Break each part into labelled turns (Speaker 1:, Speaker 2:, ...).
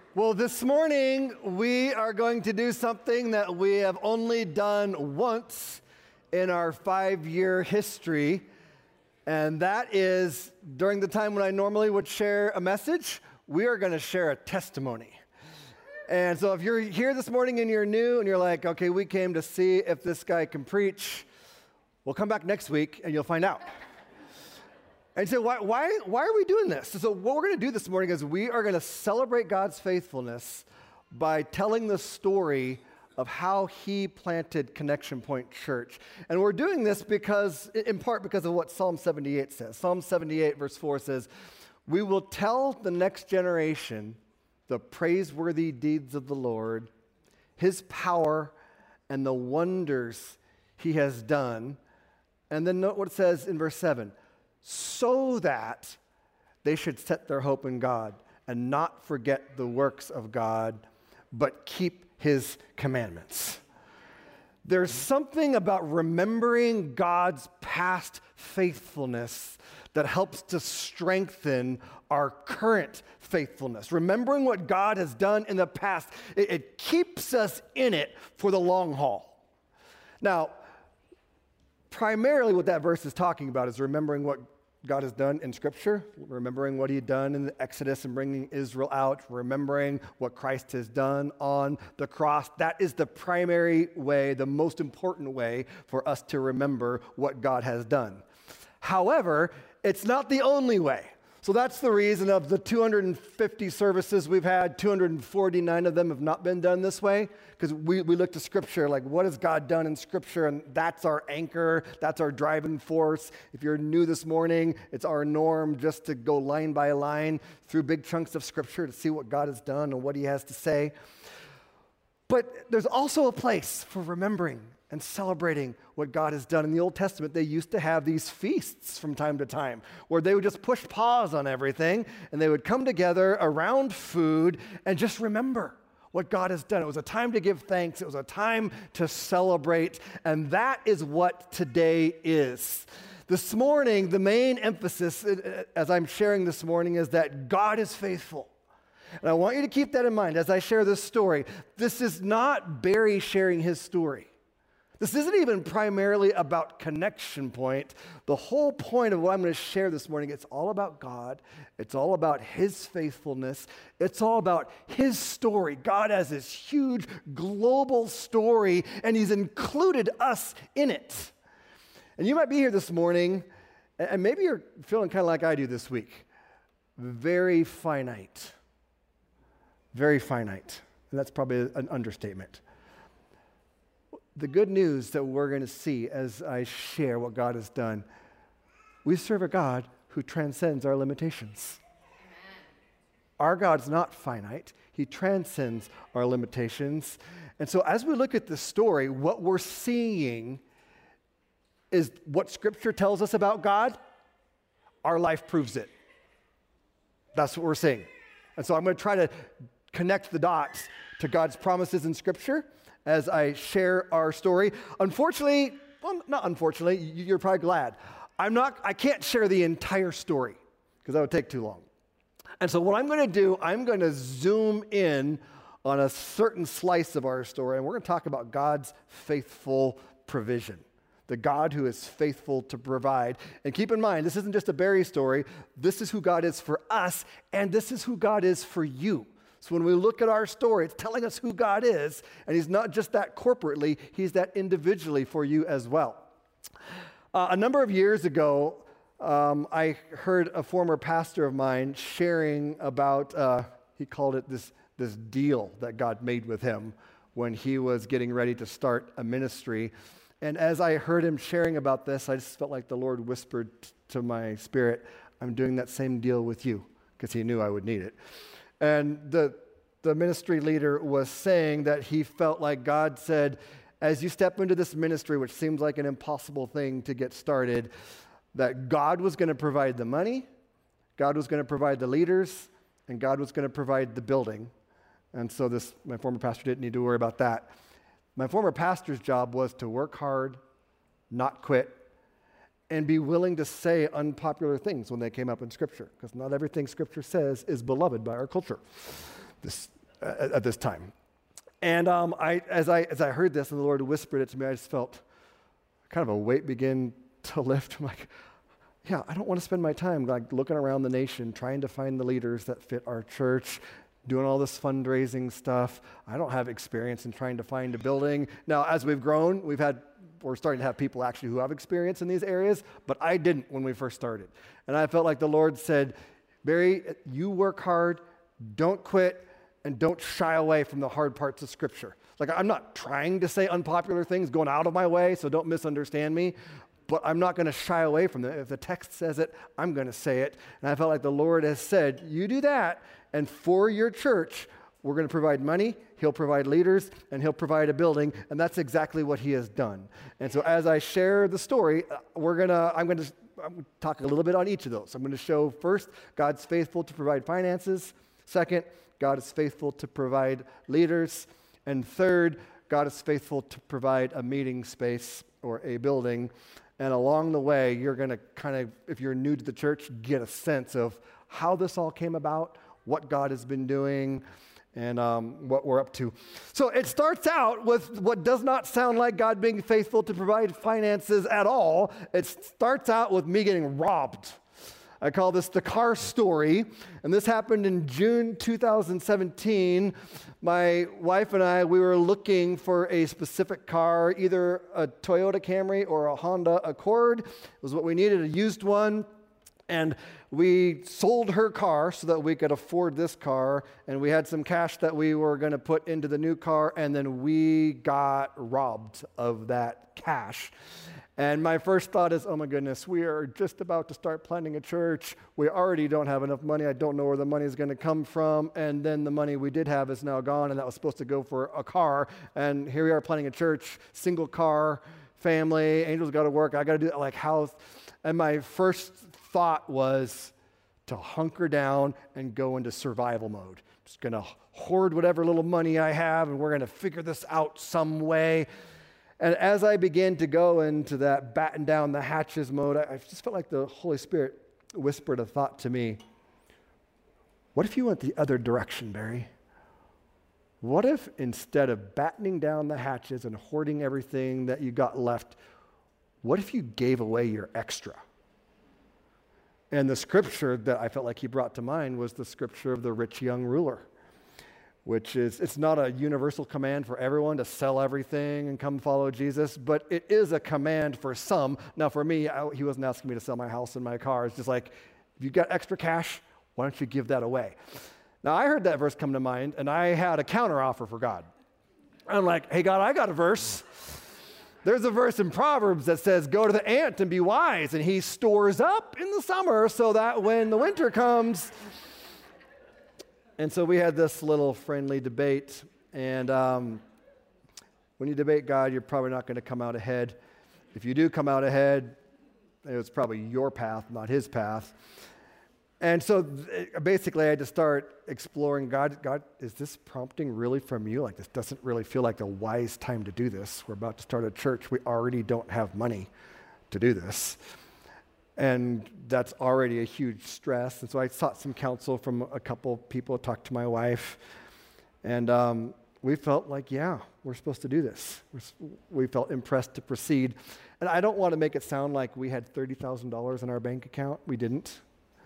Speaker 1: Well, this morning we are going to do something that we have only done once in our 5-year history, and that is during the time when I normally would share a message, we are going to share a testimony. And so if you're here this morning and you're new and you're like, okay, we came to see if this guy can preach, we'll come back next week and you'll find out. And so why are we doing this? So what we're going to do this morning is we are going to celebrate God's faithfulness by telling the story of how he planted Connection Point Church. And we're doing this in part because of what Psalm 78 says. Psalm 78 verse 4 says, "We will tell the next generation the praiseworthy deeds of the Lord, his power and the wonders he has done." And then note what it says in verse 7. "So that they should set their hope in God and not forget the works of God, but keep his commandments." There's something about remembering God's past faithfulness that helps to strengthen our current faithfulness. Remembering what God has done in the past, it keeps us in it for the long haul. Now, primarily what that verse is talking about is remembering what God has done in Scripture, remembering what he had done in the Exodus and bringing Israel out, remembering what Christ has done on the cross. That is the primary way, the most important way for us to remember what God has done. However, it's not the only way. So that's the reason of the 250 services we've had, 249 of them have not been done this way, because we look to Scripture, like what has God done in Scripture, and that's our anchor, that's our driving force. If you're new this morning, it's our norm just to go line by line through big chunks of Scripture to see what God has done and what he has to say. But there's also a place for remembering and celebrating what God has done. In the Old Testament, they used to have these feasts from time to time where they would just push pause on everything and they would come together around food and just remember what God has done. It was a time to give thanks. It was a time to celebrate. And that is what today is. This morning, the main emphasis, as I'm sharing this morning, is that God is faithful. And I want you to keep that in mind as I share this story. This is not Barry sharing his story. This isn't even primarily about Connection Point. The whole point of what I'm going to share this morning, it's all about God. It's all about his faithfulness. It's all about his story. God has this huge global story, and he's included us in it. And you might be here this morning, and maybe you're feeling kind of like I do this week. Very finite. Very finite. And that's probably an understatement. The good news that we're going to see as I share what God has done, we serve a God who transcends our limitations. Amen. Our God's not finite. He transcends our limitations. And so as we look at this story, what we're seeing is what Scripture tells us about God. Our life proves it. That's what we're seeing. And so I'm going to try to connect the dots to God's promises in Scripture as I share our story. Unfortunately, well, not unfortunately, you're probably glad. I can't share the entire story because that would take too long. And so what I'm going to do, I'm going to zoom in on a certain slice of our story, and we're going to talk about God's faithful provision. The God who is faithful to provide. And keep in mind, this isn't just a Barry story. This is who God is for us, and this is who God is for you. So when we look at our story, it's telling us who God is, and he's not just that corporately, he's that individually for you as well. A number of years ago, I heard a former pastor of mine sharing about, he called it this deal that God made with him when he was getting ready to start a ministry. And as I heard him sharing about this, I just felt like the Lord whispered to my spirit, I'm doing that same deal with you, because he knew I would need it. And the ministry leader was saying that he felt like God said, as you step into this ministry, which seems like an impossible thing to get started, that God was going to provide the money, God was going to provide the leaders, and God was going to provide the building. And so my former pastor didn't need to worry about that. My former pastor's job was to work hard, not quit, and be willing to say unpopular things when they came up in Scripture, because not everything Scripture says is beloved by our culture. This at this time. And as I heard this and the Lord whispered it to me, I just felt kind of a weight begin to lift. I'm like, yeah, I don't want to spend my time like looking around the nation, trying to find the leaders that fit our church, doing all this fundraising stuff. I don't have experience in trying to find a building. Now, as we've grown, we're starting to have people actually who have experience in these areas, but I didn't when we first started. And I felt like the Lord said, Barry, you work hard, don't quit, and don't shy away from the hard parts of Scripture. Like, I'm not trying to say unpopular things, going out of my way, so don't misunderstand me, but I'm not going to shy away from it. If the text says it, I'm going to say it. And I felt like the Lord has said, you do that, and for your church, we're going to provide money, He'll provide leaders, and He'll provide a building, and that's exactly what He has done. And so as I share the story, I'm going to talk a little bit on each of those. I'm going to show first, God's faithful to provide finances. Second, God is faithful to provide leaders. And third, God is faithful to provide a meeting space or a building. And along the way, you're going to kind of, if you're new to the church, get a sense of how this all came about, what God has been doing, and what we're up to. So it starts out with what does not sound like God being faithful to provide finances at all. It starts out with me getting robbed. I call this the car story, and this happened in June 2017. My wife and I, we were looking for a specific car, either a Toyota Camry or a Honda Accord. It was what we needed, a used one, and we sold her car so that we could afford this car, and we had some cash that we were going to put into the new car, and then we got robbed of that cash. And my first thought is, oh my goodness, we are just about to start planting a church. We already don't have enough money. I don't know where the money is going to come from. And then the money we did have is now gone, and that was supposed to go for a car. And here we are planting a church, single car, family, Angel's got to work. I got to do that like house. And my first thought was to hunker down and go into survival mode. Just going to hoard whatever little money I have, and we're going to figure this out some way. And as I began to go into that batten down the hatches mode, I just felt like the Holy Spirit whispered a thought to me. What if you went the other direction, Barry? What if instead of battening down the hatches and hoarding everything that you got left, what if you gave away your extra? And the scripture that I felt like he brought to mind was the scripture of the rich young ruler, which is, it's not a universal command for everyone to sell everything and come follow Jesus, but it is a command for some. Now for me, he wasn't asking me to sell my house and my car. It's just like, if you got extra cash, why don't you give that away? Now I heard that verse come to mind, and I had a counteroffer for God. I'm like, hey God, I got a verse. There's a verse in Proverbs that says, go to the ant and be wise, and he stores up in the summer so that when the winter comes. And so we had this little friendly debate, and when you debate God, you're probably not going to come out ahead. If you do come out ahead, it was probably your path, not his path. And so basically I had to start exploring, God, is this prompting really from you? Like, this doesn't really feel like the wise time to do this. We're about to start a church. We already don't have money to do this. And that's already a huge stress. And so I sought some counsel from a couple people, talked to my wife, and we felt like, yeah, we're supposed to do this. We felt impressed to proceed. And I don't want to make it sound like we had $30,000 in our bank account. We didn't.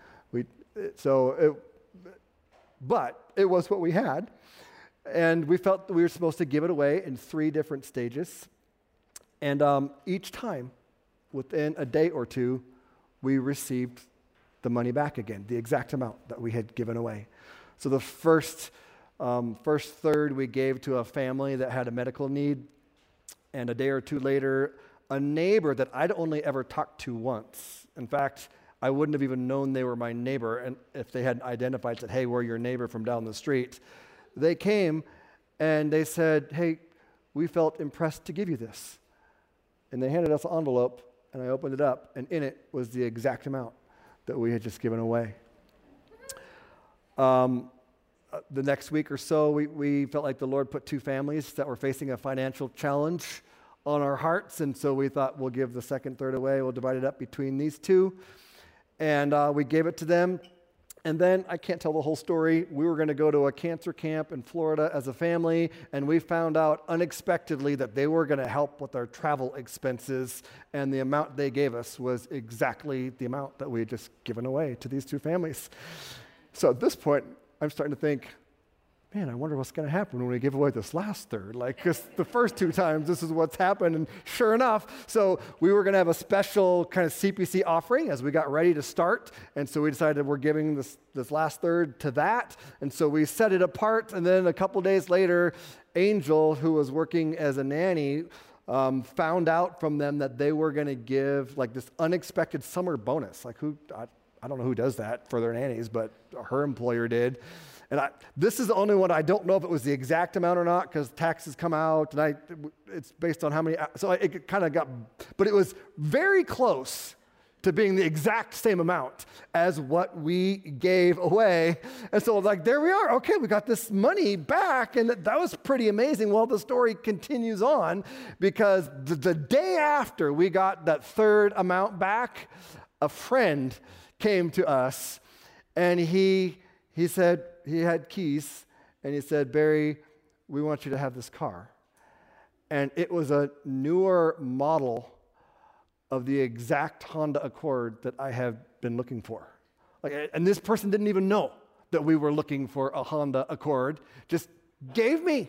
Speaker 1: But it was what we had. And we felt that we were supposed to give it away in 3 different stages. And each time, within a day or two, we received the money back again, the exact amount that we had given away. So the first third we gave to a family that had a medical need, and a day or two later, a neighbor that I'd only ever talked to once. In fact, I wouldn't have even known they were my neighbor, and if they hadn't identified, said, hey, we're your neighbor from down the street. They came and they said, hey, we felt impressed to give you this. And they handed us an envelope, and I opened it up, and in it was the exact amount that we had just given away. The next week or so, we felt like the Lord put 2 families that were facing a financial challenge on our hearts, and so we thought we'll give the second third away. We'll divide it up between these 2. And we gave it to them, And then, I can't tell the whole story, we were going to go to a cancer camp in Florida as a family, and we found out unexpectedly that they were going to help with our travel expenses, and the amount they gave us was exactly the amount that we had just given away to these two families. So at this point, I'm starting to think, man, I wonder what's going to happen when we give away this last third. Like, because the first two times, this is what's happened. And sure enough, so we were going to have a special kind of CPC offering as we got ready to start. And so we decided we're giving this last third to that. And so we set it apart. And then a couple days later, Angel, who was working as a nanny, found out from them that they were going to give like this unexpected summer bonus. Like, I don't know who does that for their nannies, but her employer did. And this is the only one I don't know if it was the exact amount or not, because taxes come out, and it's based on how many, so it kind of got, but it was very close to being the exact same amount as what we gave away. And so like, there we are. Okay, we got this money back, and that was pretty amazing. Well, the story continues on, because the day after we got that third amount back, a friend came to us, and he said, he had keys, and he said, Barry, we want you to have this car. And it was a newer model of the exact Honda Accord that I have been looking for. Like, and this person didn't even know that we were looking for a Honda Accord, just gave me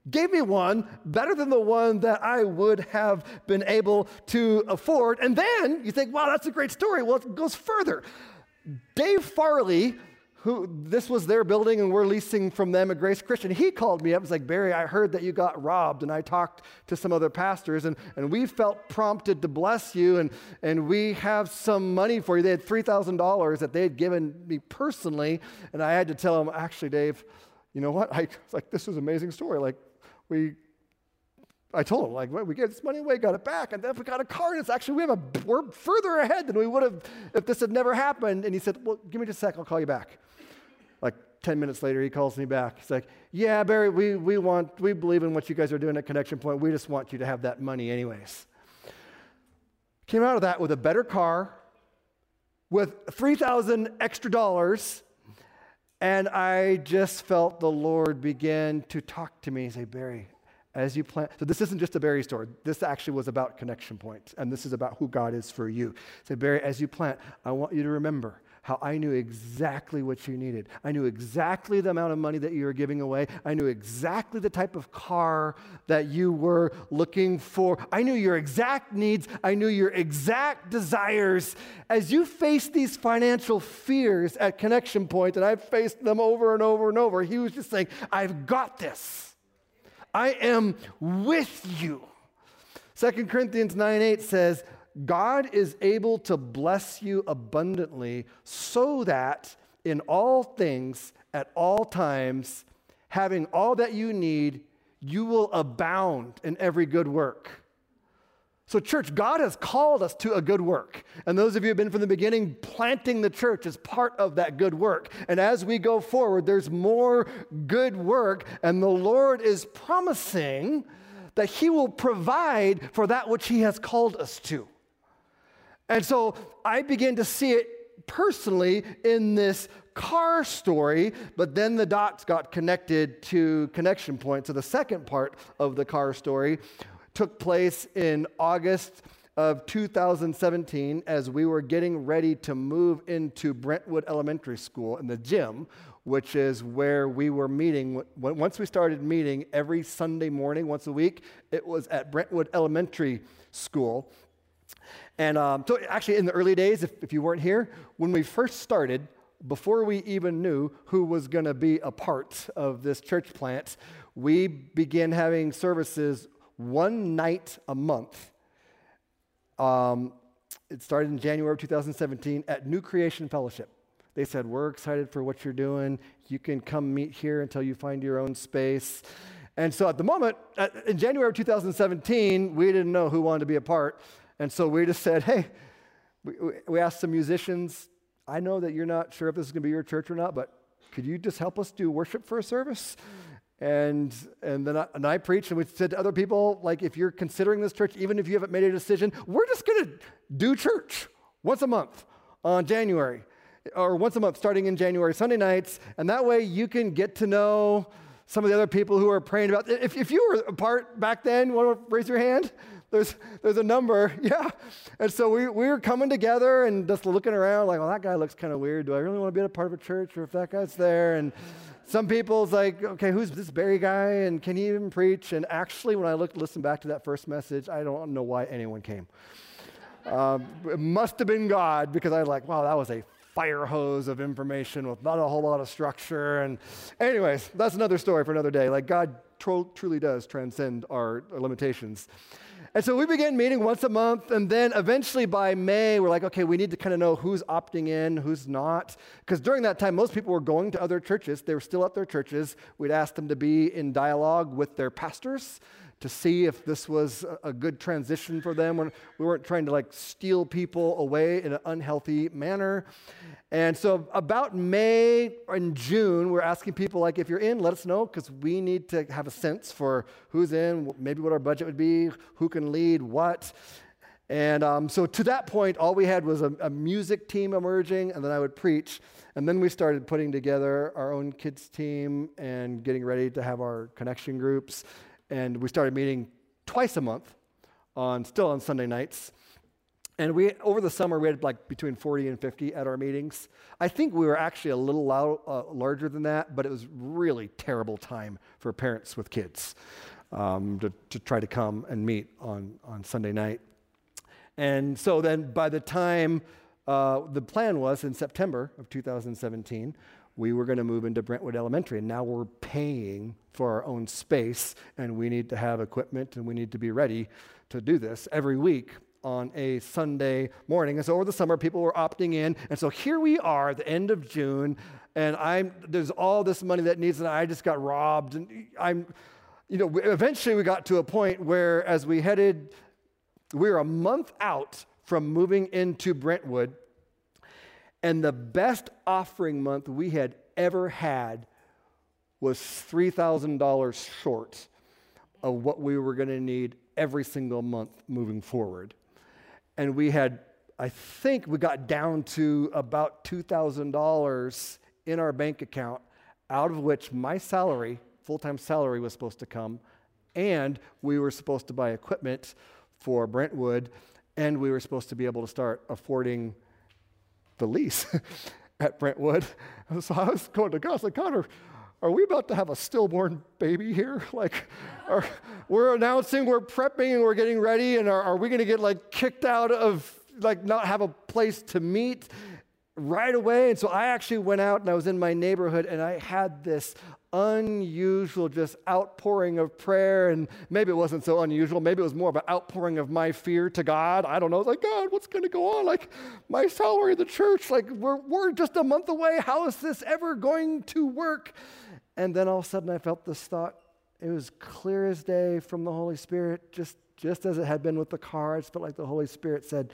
Speaker 1: one better than the one that I would have been able to afford. And then you think, wow, that's a great story. Well, it goes further. Dave Farley, who this was their building and we're leasing from them at Grace Christian, he called me up and was like, Barry, I heard that you got robbed, and I talked to some other pastors, and we felt prompted to bless you, and we have some money for you. They had $3,000 that they had given me personally, and I had to tell him, actually, Dave, you know what? This is an amazing story. Like, I told him, like, well, we get this money away, got it back, and then we got a car, and it's actually, we're further ahead than we would have if this had never happened. And he said, well, give me just a sec, I'll call you back. Like 10 minutes later, he calls me back. He's like, yeah, Barry, we believe in what you guys are doing at Connection Point. We just want you to have that money anyways. Came out of that with a better car, with $3,000 extra dollars, and I just felt the Lord begin to talk to me and say, Barry, as you plan, so this isn't just a Barry story. This actually was about Connection Point, and this is about who God is for you. Say, Barry, as you plant, I want you to remember how I knew exactly what you needed. I knew exactly the amount of money that you were giving away. I knew exactly the type of car that you were looking for. I knew your exact needs. I knew your exact desires. As you face these financial fears at Connection Point, and I've faced them over and over and over, he was just saying, I've got this. I am with you. 2 Corinthians 9:8 says, God is able to bless you abundantly so that in all things, at all times, having all that you need, you will abound in every good work. So church, God has called us to a good work. And those of you who have been from the beginning, planting the church is part of that good work. And as we go forward, there's more good work. And the Lord is promising that he will provide for that which he has called us to. And so I began to see it personally in this car story, but then the dots got connected to Connection Point. So the second part of the car story took place in August of 2017 as we were getting ready to move into Brentwood Elementary School in the gym, which is where we were meeting. Once we started meeting every Sunday morning, once a week, it was at Brentwood Elementary School. And so actually in the early days, if you weren't here, when we first started, before we even knew who was going to be a part of this church plant, we began having services one night a month. It started in January of 2017 at New Creation Fellowship. They said, we're excited for what you're doing. You can come meet here until you find your own space. And so at the moment, in January of 2017, we didn't know who wanted to be a part. And so we just said, hey, we asked some musicians, I know that you're not sure if this is going to be your church or not, but could you just help us do worship for a service? And then I preached, and we said to other people, like, if you're considering this church, even if you haven't made a decision, we're just going to do church once a month on January. or once a month starting in January, Sunday nights, and that way you can get to know some of the other people who are praying about. If you were a part back then, you want to raise your hand? There's a number, yeah. And so we were coming together and just looking around like, well, that guy looks kind of weird. Do I really want to be a part of a church, or if that guy's there? And some people's like, okay, who's this Barry guy, and can he even preach? And actually, when I listen back to that first message, I don't know why anyone came. It must have been God, because I was like, wow, that was a fire hose of information with not a whole lot of structure. And anyways, that's another story for another day. Like, God truly does transcend our limitations. And so we began meeting once a month, and then eventually by May, we're like, okay, we need to kind of know who's opting in, who's not. Because during that time, most people were going to other churches. They were still at their churches. We'd ask them to be in dialogue with their pastors to see if this was a good transition for them. We weren't trying to like steal people away in an unhealthy manner. And so about May and June, we're asking people like, if you're in, let us know, because we need to have a sense for who's in, maybe what our budget would be, who can lead what. And so to that point, all we had was a music team emerging, and then I would preach. And then we started putting together our own kids team and getting ready to have our connection groups. And we started meeting twice a month, still on Sunday nights. And over the summer, we had like between 40 and 50 at our meetings. I think we were actually a little larger than that, but it was really terrible time for parents with kids to try to come and meet on Sunday night. And so then by the time the plan was in September of 2017, we were going to move into Brentwood Elementary, and now we're paying for our own space, and we need to have equipment, and we need to be ready to do this every week on a Sunday morning. And so over the summer, people were opting in, and so here we are at the end of June, and there's all this money that needs, and I just got robbed, and eventually we got to a point where as we were a month out from moving into Brentwood, and the best offering month we had ever had was $3,000 short of what we were going to need every single month moving forward. And I think we got down to about $2,000 in our bank account, out of which my salary, full-time salary, was supposed to come, and we were supposed to buy equipment for Brentwood, and we were supposed to be able to start affording the lease at Brentwood. And so I was going to God, I was like, God, are we about to have a stillborn baby here? Like, we're announcing, we're prepping, and we're getting ready, and are we going to get like kicked out of, like not have a place to meet right away? And so I actually went out, and I was in my neighborhood, and I had this unusual just outpouring of prayer. And maybe it wasn't so unusual. Maybe it was more of an outpouring of my fear to God. I don't know. I was like, God, what's going to go on? Like, my salary at the church, like we're just a month away. How is this ever going to work? And then all of a sudden I felt this thought. It was clear as day from the Holy Spirit, just as it had been with the car. I just felt like the Holy Spirit said,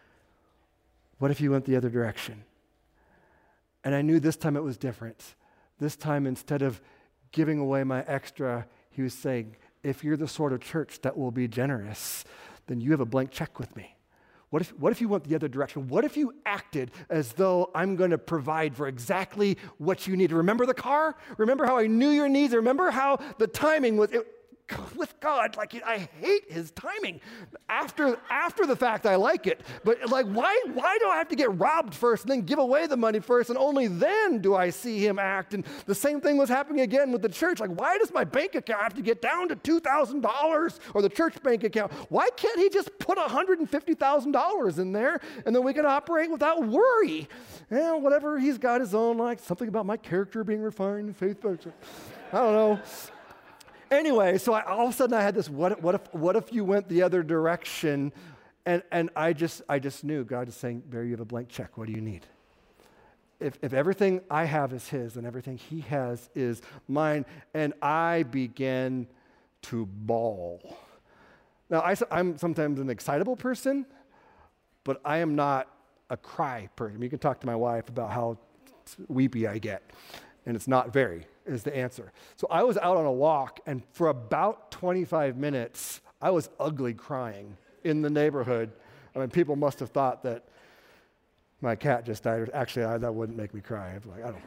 Speaker 1: what if you went the other direction? And I knew this time it was different. This time, instead of giving away my extra, he was saying, if you're the sort of church that will be generous, then you have a blank check with me. What if you went the other direction? What if you acted as though I'm going to provide for exactly what you need? Remember the car? Remember how I knew your needs? Remember how the timing was... with God, like I hate his timing. After the fact, I like it. But like, why do I have to get robbed first and then give away the money first, and only then do I see him act? And the same thing was happening again with the church. Like, why does my bank account have to get down to $2,000 or the church bank account? Why can't he just put $150,000 in there, and then we can operate without worry? And whatever, he's got his own, like something about my character being refined, faith. I don't know. Anyway, so all of a sudden I had this, what if you went the other direction? And I just knew God is saying, Barry, you have a blank check. What do you need? If everything I have is his and everything he has is mine, and I began to bawl. Now, I'm sometimes an excitable person, but I am not a cry person. You can talk to my wife about how weepy I get, and it's not very, is the answer. So I was out on a walk, and for about 25 minutes, I was ugly crying in the neighborhood. I mean, people must have thought that My cat just died. Actually, that wouldn't make me cry.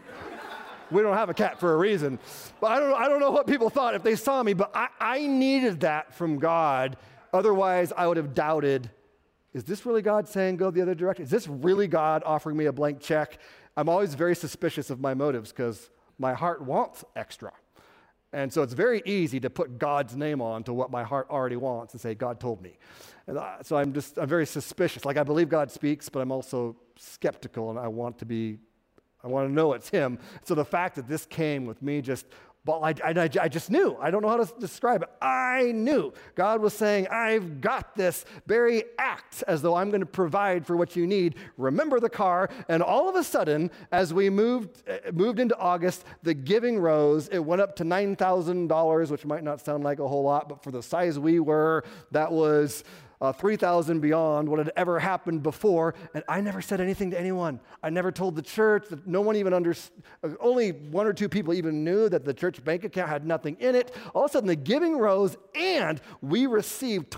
Speaker 1: We don't have a cat for a reason. But I don't know what people thought if they saw me, but I needed that from God. Otherwise, I would have doubted, is this really God saying go the other direction? Is this really God offering me a blank check? I'm always very suspicious of my motives because my heart wants extra. And so it's very easy to put God's name on to what my heart already wants and say, God told me. And so I'm very suspicious. Like I believe God speaks, but I'm also skeptical and I want to know it's him. So the fact that this came with me I just knew. I don't know how to describe it. I knew. God was saying, I've got this. Barry, act as though I'm going to provide for what you need. Remember the car. And all of a sudden, as we moved into August, the giving rose. It went up to $9,000, which might not sound like a whole lot, but for the size we were, that was 3,000 beyond what had ever happened before, and I never said anything to anyone. I never told the church. That no one even understood. Only one or two people even knew that the church bank account had nothing in it. All of a sudden, the giving rose, and we received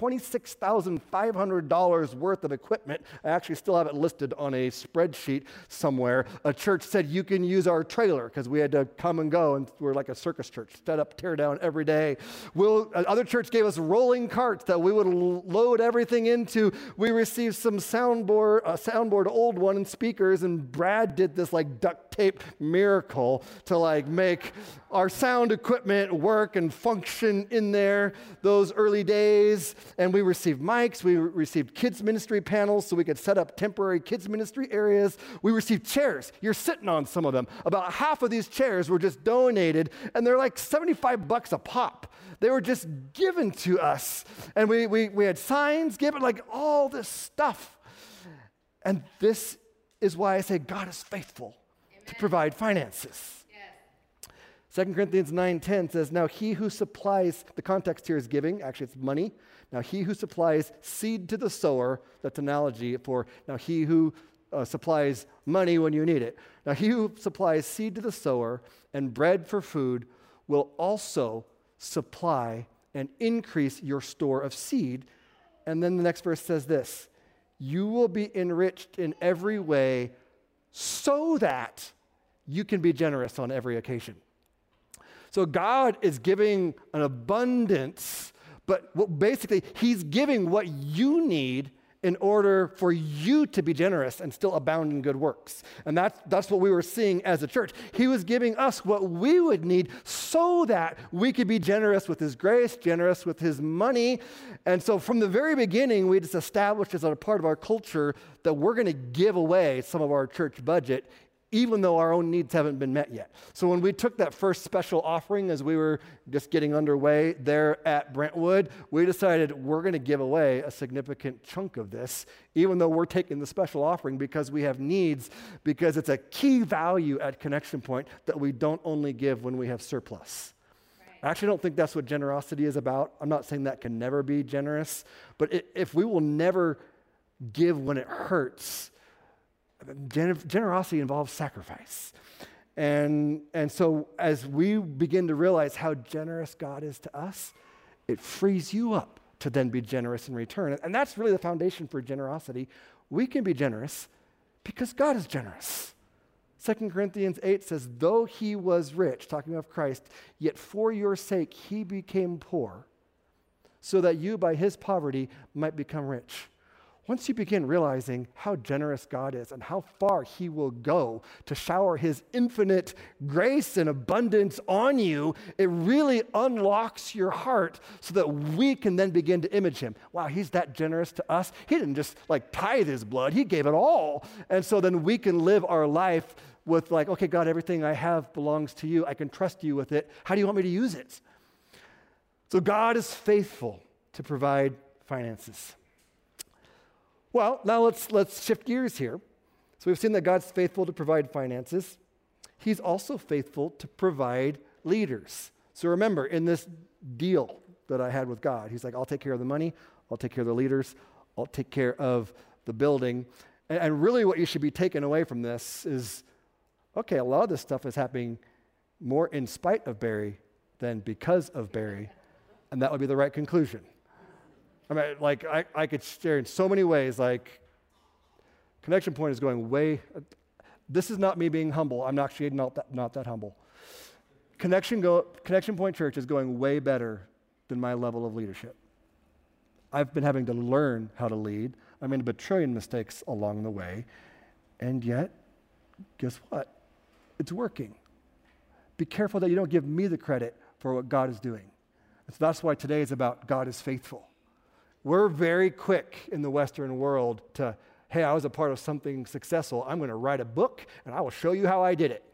Speaker 1: $26,500 worth of equipment. I actually still have it listed on a spreadsheet somewhere. A church said, you can use our trailer, because we had to come and go, and we're like a circus church, set up, tear down every day. Other church gave us rolling carts that we would load everything into. We received some soundboard, old one, and speakers, and Brad did this like duct tape miracle to like make our sound equipment work and function in there those early days. And we received mics. We received kids ministry panels so we could set up temporary kids ministry areas. We received chairs. You're sitting on some of them. About half of these chairs were just donated, and they're like $75 a pop. They were just given to us. And we had signs given, like all this stuff. And this is why I say God is faithful to provide finances. Yes. 2 Corinthians 9:10 says, now he who supplies, the context here is giving, actually it's money. Now he who supplies seed to the sower, that's analogy for now he who supplies money when you need it. Now he who supplies seed to the sower and bread for food will also supply and increase your store of seed. And then the next verse says this, you will be enriched in every way so that you can be generous on every occasion. So God is giving an abundance, but basically he's giving what you need in order for you to be generous and still abound in good works. And that's what we were seeing as a church. He was giving us what we would need so that we could be generous with his grace, generous with his money. And so from the very beginning, we just established as a part of our culture that we're going to give away some of our church budget even though our own needs haven't been met yet. So when we took that first special offering as we were just getting underway there at Brentwood, we decided we're going to give away a significant chunk of this, even though we're taking the special offering because we have needs, because it's a key value at Connection Point that we don't only give when we have surplus. I actually don't think that's what generosity is about. I'm not saying that can never be generous, but if we will never give when it hurts, generosity involves sacrifice. And so as we begin to realize how generous God is to us, it frees you up to then be generous in return. And that's really the foundation for generosity. We can be generous because God is generous. 2 Corinthians 8 says, though he was rich, talking of Christ, yet for your sake he became poor, so that you by his poverty might become rich. Once you begin realizing how generous God is and how far he will go to shower his infinite grace and abundance on you, it really unlocks your heart so that we can then begin to image him. Wow, he's that generous to us. He didn't just like tithe his blood, he gave it all. And so then we can live our life with like, okay, God, everything I have belongs to you. I can trust you with it. How do you want me to use it? So God is faithful to provide finances. Well, now let's shift gears here. So we've seen that God's faithful to provide finances. He's also faithful to provide leaders. So remember, in this deal that I had with God, he's like, I'll take care of the money, I'll take care of the leaders, I'll take care of the building. And really what you should be taking away from this is, okay, a lot of this stuff is happening more in spite of Barry than because of Barry. And that would be the right conclusion. I mean, like, I could share in so many ways, like, Connection Point is going way, this is not me being humble. I'm actually not that humble. Connection Point Church is going way better than my level of leadership. I've been having to learn how to lead. I made a trillion mistakes along the way, and yet, guess what? It's working. Be careful that you don't give me the credit for what God is doing. And so that's why today is about God is faithful. We're very quick in the Western world to, hey, I was a part of something successful. I'm going to write a book, and I will show you how I did it.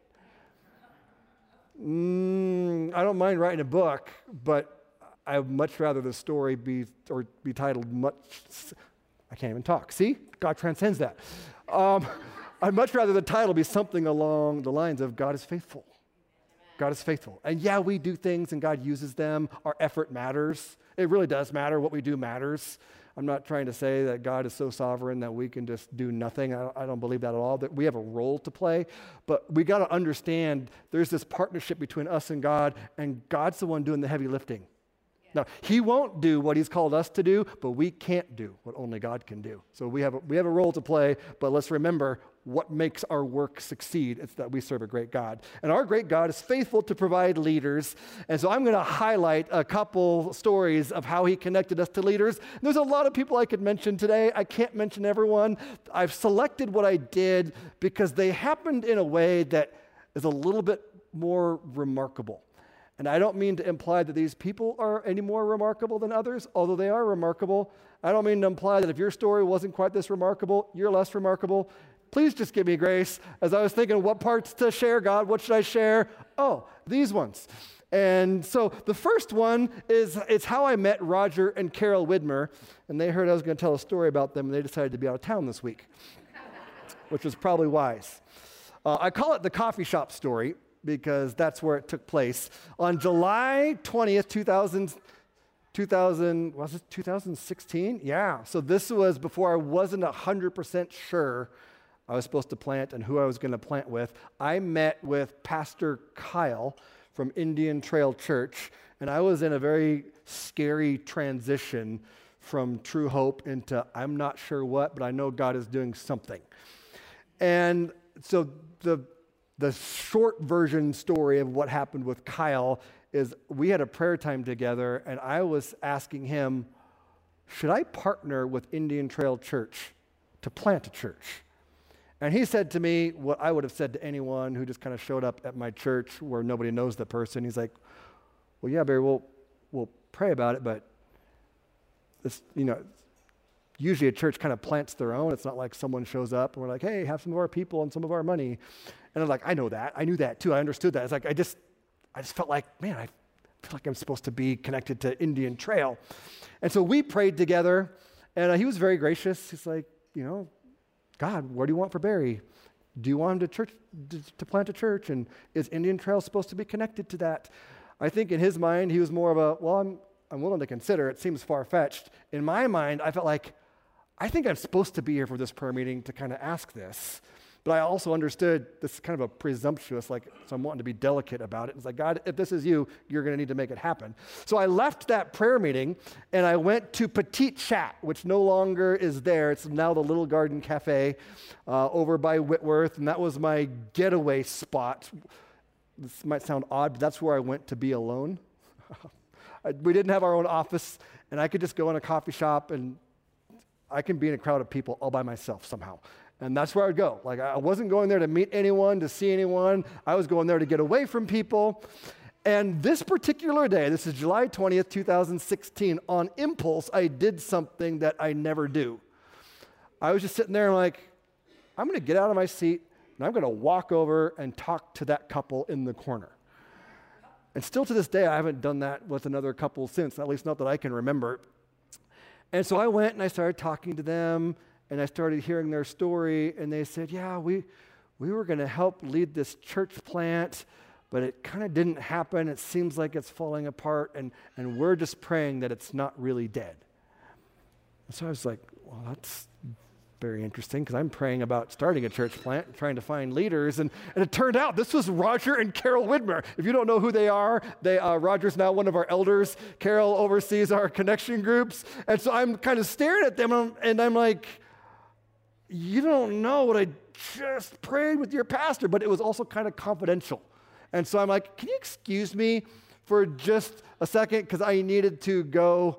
Speaker 1: I don't mind writing a book, but I would much rather the story be titled I can't even talk. See? God transcends that. I'd much rather the title be something along the lines of God is faithful. God is faithful. And yeah, we do things and God uses them. Our effort matters. It really does matter. What we do matters. I'm not trying to say that God is so sovereign that we can just do nothing. I don't believe that at all, that we have a role to play. But we got to understand there's this partnership between us and God's the one doing the heavy lifting. Now, he won't do what he's called us to do, but we can't do what only God can do. So we have a role to play, but let's remember what makes our work succeed. It's that we serve a great God. And our great God is faithful to provide leaders. And so I'm going to highlight a couple stories of how he connected us to leaders. And there's a lot of people I could mention today. I can't mention everyone. I've selected what I did because they happened in a way that is a little bit more remarkable. And I don't mean to imply that these people are any more remarkable than others, although they are remarkable. I don't mean to imply that if your story wasn't quite this remarkable, you're less remarkable. Please just give me grace. As I was thinking, what parts to share, God? What should I share? Oh, these ones. And so the first one it's how I met Roger and Carol Widmer. And they heard I was going to tell a story about them, and they decided to be out of town this week, which was probably wise. I call it the coffee shop story, because that's where it took place. On July 20th, 2016? Yeah, so this was before I wasn't 100% sure I was supposed to plant and who I was going to plant with. I met with Pastor Kyle from Indian Trail Church, and I was in a very scary transition from True Hope into I'm not sure what, but I know God is doing something. And so the short version story of what happened with Kyle is we had a prayer time together, and I was asking him, should I partner with Indian Trail Church to plant a church? And he said to me what I would have said to anyone who just kind of showed up at my church where nobody knows the person. He's like, well, yeah, Barry, we'll pray about it, but this, usually a church kind of plants their own. It's not like someone shows up and we're like, hey, have some of our people and some of our money. And I'm like, I know that. I knew that too. I understood that. It's like, I just felt like, man, I feel like I'm supposed to be connected to Indian Trail. And so we prayed together, and he was very gracious. He's like, God, what do you want for Barry? Do you want him to plant a church? And is Indian Trail supposed to be connected to that? I think in his mind, he was more of a, well, I'm willing to consider. It seems far-fetched. In my mind, I felt like, I think I'm supposed to be here for this prayer meeting to kind of ask this. But I also understood this is kind of a presumptuous, so I'm wanting to be delicate about it. It's like, God, if this is you, you're going to need to make it happen. So I left that prayer meeting, and I went to Petite Chat, which no longer is there. It's now the Little Garden Cafe over by Whitworth, and that was my getaway spot. This might sound odd, but that's where I went to be alone. We didn't have our own office, and I could just go in a coffee shop, and I can be in a crowd of people all by myself somehow. And that's where I'd go. I wasn't going there to meet anyone, to see anyone. I was going there to get away from people. And this particular day, this is July 20th, 2016, on impulse, I did something that I never do. I was just sitting there and I'm going to get out of my seat, and I'm going to walk over and talk to that couple in the corner. And still to this day, I haven't done that with another couple since, at least not that I can remember. And so I went and I started talking to them, and I started hearing their story, and they said, yeah, we were going to help lead this church plant, but it kind of didn't happen. It seems like it's falling apart, and we're just praying that it's not really dead. And so I was like, well, that's very interesting, because I'm praying about starting a church plant, trying to find leaders, and it turned out this was Roger and Carol Widmer. If you don't know who they are, Roger's now one of our elders. Carol oversees our connection groups, and so I'm kind of staring at them, and I'm like, you don't know what I just prayed with your pastor, but it was also kind of confidential. And so I'm like, can you excuse me for just a second? Because I needed to go,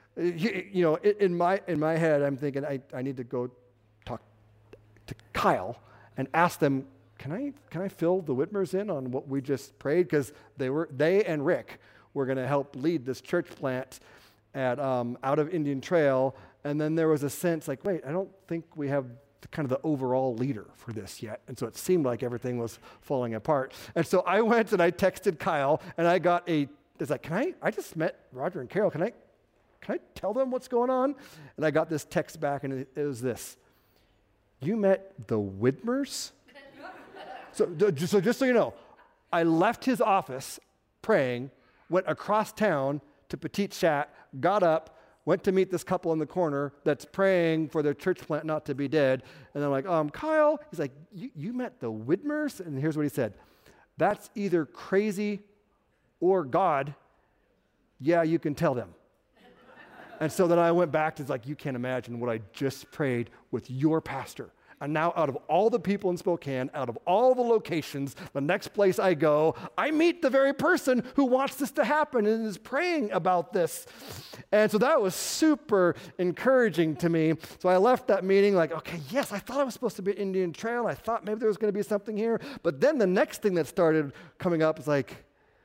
Speaker 1: in my head, I'm thinking I need to go talk to Kyle and ask them, can I fill the Whitmers in on what we just prayed? Because they and Rick were going to help lead this church plant at out of Indian Trail. And then there was a sense like, wait, I don't think we have kind of the overall leader for this yet. And so it seemed like everything was falling apart. And so I went and I texted Kyle and I got it's like, I just met Roger and Carol. Can I tell them what's going on? And I got this text back and it was this. You met the Whitmers? So just so you know, I left his office praying, went across town to Petite Chat, got up, went to meet this couple in the corner that's praying for their church plant not to be dead. And I'm like, Kyle, he's like, you met the Whitmers? And here's what he said. That's either crazy or God. Yeah, you can tell them. And so then I went back to, like, you can't imagine what I just prayed with your pastor. And now out of all the people in Spokane, out of all the locations, the next place I go, I meet the very person who wants this to happen and is praying about this. And so that was super encouraging to me. So I left that meeting like, okay, yes, I thought I was supposed to be at Indian Trail. I thought maybe there was going to be something here. But then the next thing that started coming up is like,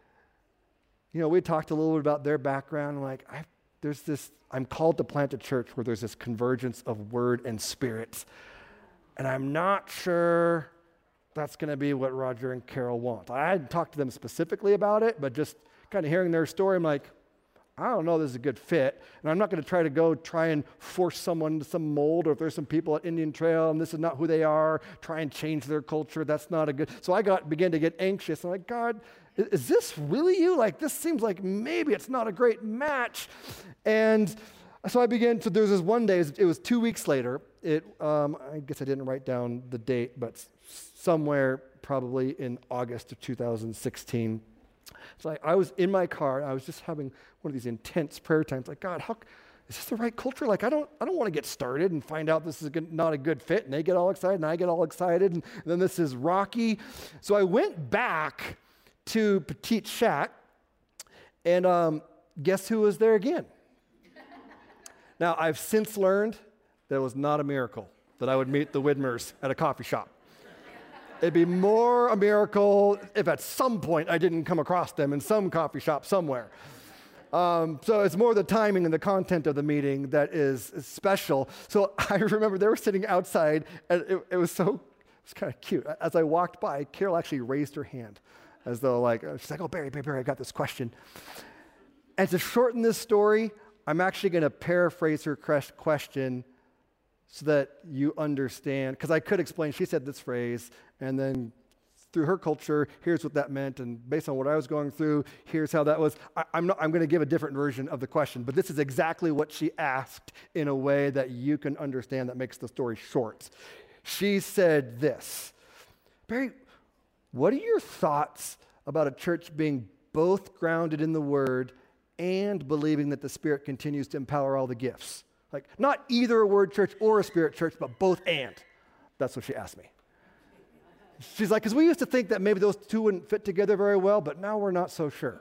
Speaker 1: we talked a little bit about their background. Like, I'm called to plant a church where there's this convergence of word and spirit. And I'm not sure that's going to be what Roger and Carol want. I hadn't talked to them specifically about it, but just kind of hearing their story, I'm like, I don't know this is a good fit. And I'm not going to try and force someone into some mold, or if there's some people at Indian Trail and this is not who they are, try and change their culture. That's not a good. So I began to get anxious. I'm like, God, is this really you? Like, this seems like maybe it's not a great match. And so I began to, there was this one day, it was 2 weeks later. I guess I didn't write down the date, but somewhere probably in August of 2016. So I was in my car, and I was just having one of these intense prayer times, like, God, is this the right culture? Like, I don't want to get started and find out this is not a good fit, and they get all excited, and I get all excited, and then this is rocky. So I went back to Petite Chat, and guess who was there again? Now, I've since learned that it was not a miracle that I would meet the Whitmers at a coffee shop. It'd be more a miracle if at some point I didn't come across them in some coffee shop somewhere. So it's more the timing and the content of the meeting that is special. So I remember they were sitting outside, and it was kind of cute. As I walked by, Carol actually raised her hand as though she's like, oh, Barry, I got this question. And to shorten this story, I'm actually going to paraphrase her question so that you understand, because I could explain, she said this phrase, and then through her culture, here's what that meant, and based on what I was going through, here's how that was. I'm going to give a different version of the question, but this is exactly what she asked in a way that you can understand that makes the story short. She said this, Barry, what are your thoughts about a church being both grounded in the Word and believing that the Spirit continues to empower all the gifts? Like, not either a Word church or a Spirit church, but both and. That's what she asked me. She's like, because we used to think that maybe those two wouldn't fit together very well, but now we're not so sure.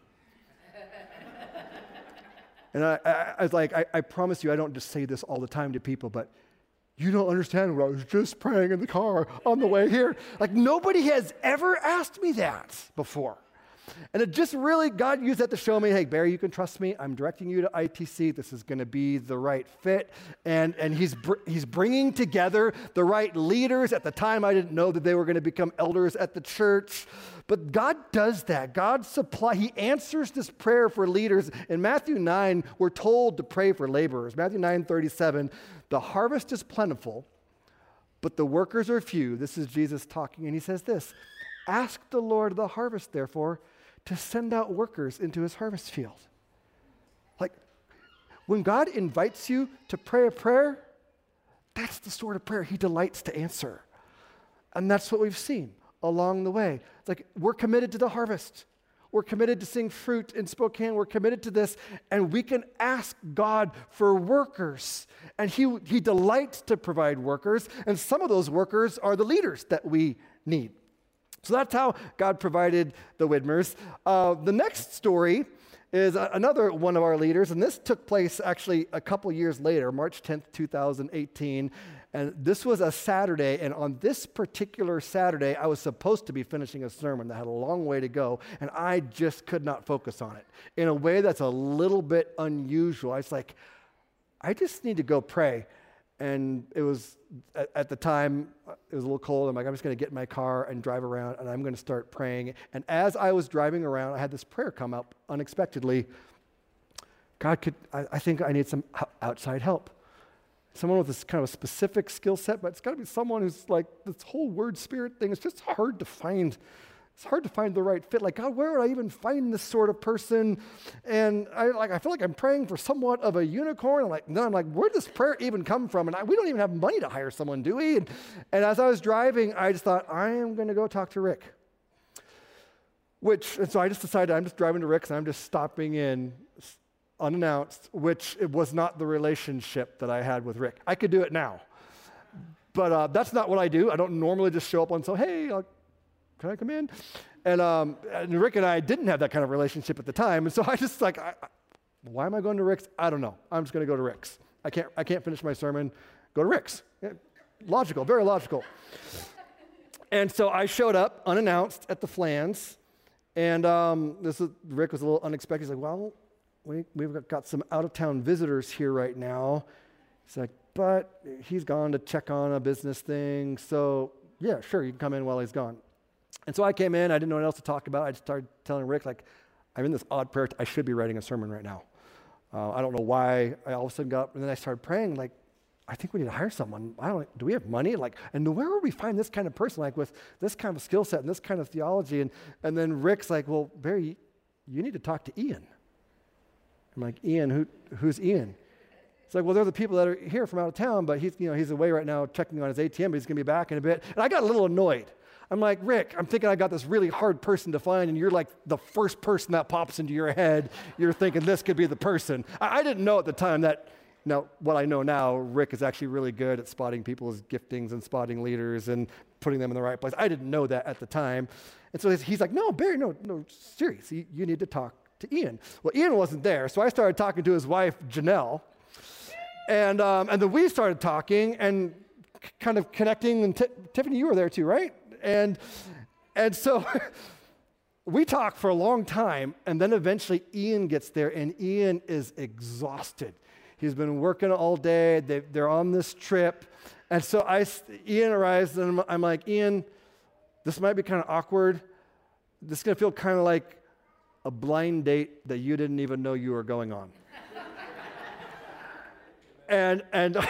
Speaker 1: And I was like, I promise you, I don't just say this all the time to people, but you don't understand what I was just praying in the car on the way here. Like, nobody has ever asked me that before. And it just really, God used that to show me, hey, Barry, you can trust me. I'm directing you to ITC. This is going to be the right fit. And he's bringing together the right leaders. At the time, I didn't know that they were going to become elders at the church. But God does that. He answers this prayer for leaders. In Matthew 9, we're told to pray for laborers. Matthew 9:37, the harvest is plentiful, but the workers are few. This is Jesus talking, and he says this, ask the Lord of the harvest, therefore, to send out workers into his harvest field. Like, when God invites you to pray a prayer, that's the sort of prayer he delights to answer. And that's what we've seen along the way. It's like, we're committed to the harvest. We're committed to seeing fruit in Spokane. We're committed to this, and we can ask God for workers. And He delights to provide workers, and some of those workers are the leaders that we need. So that's how God provided the Widmers. The next story is another one of our leaders, and this took place actually a couple years later, March 10th, 2018, and this was a Saturday, and on this particular Saturday, I was supposed to be finishing a sermon that had a long way to go, and I just could not focus on it in a way that's a little bit unusual. I was like, I just need to go pray. And it was, at the time, it was a little cold. I'm like, I'm just going to get in my car and drive around, and I'm going to start praying. And as I was driving around, I had this prayer come up unexpectedly. God, I think I need some outside help. Someone with this kind of a specific skill set, but it's got to be someone who's like, this whole word spirit thing is just hard to find. It's hard to find the right fit. Like, God, where would I even find this sort of person? And I feel like I'm praying for somewhat of a unicorn. I'm like, where did this prayer even come from? And we don't even have money to hire someone, do we? And as I was driving, I just thought, I am going to go talk to Rick. And so I just decided I'm just driving to Rick's, and I'm just stopping in unannounced, which it was not the relationship that I had with Rick. I could do it now. But that's not what I do. I don't normally just show up and say, hey, can I come in? And Rick and I didn't have that kind of relationship at the time. And so I just like, why am I going to Rick's? I don't know. I'm just going to go to Rick's. I can't finish my sermon. Go to Rick's. Yeah, logical, very logical. And so I showed up unannounced at the Flans. And Rick was a little unexpected. He's like, well, we've got some out-of-town visitors here right now. He's like, but he's gone to check on a business thing. So yeah, sure, you can come in while he's gone. And so I came in, I didn't know what else to talk about. I just started telling Rick, like, I'm in this odd prayer. I should be writing a sermon right now. I don't know why. I all of a sudden got up, and then I started praying, like, I think we need to hire someone. Do we have money? Like, and where would we find this kind of person, like, with this kind of skill set and this kind of theology? And then Rick's like, well, Barry, you need to talk to Ian. I'm like, Ian, who's Ian? It's like, well, they're the people that are here from out of town, but he's away right now checking on his ATM, but he's going to be back in a bit. And I got a little annoyed. I'm like, Rick, I'm thinking I got this really hard person to find, and you're like the first person that pops into your head. You're thinking this could be the person. I didn't know at the time that, what I know now, Rick is actually really good at spotting people's giftings and spotting leaders and putting them in the right place. I didn't know that at the time. And so he's like, no, Barry, no, seriously, you need to talk to Ian. Well, Ian wasn't there, so I started talking to his wife, Janelle, and then we started talking and kind of connecting, and Tiffany, you were there too, right? And so we talked for a long time, and then eventually Ian gets there, and Ian is exhausted. He's been working all day. They're on this trip. And so Ian arrives, and I'm like, Ian, this might be kind of awkward. This is going to feel kind of like a blind date that you didn't even know you were going on. and